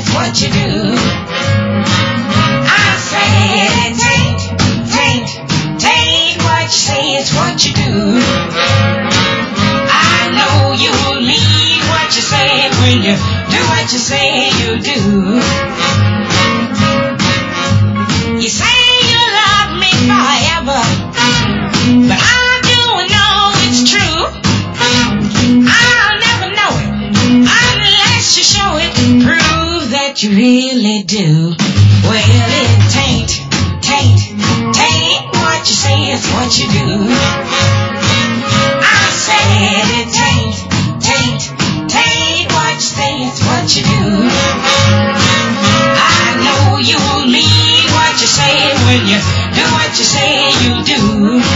it's what you do. I said it ain't what you say, it's what you do. I know you mean what you say when you do what you say you do. You say you love me forever, but I don't know it's true. I'll never know it unless you show it. Prove that you really do. Well, it ain't what you say, it's what you do. I said it ain't what you say, it's what you do. I know you mean what you say when you do what you say you do.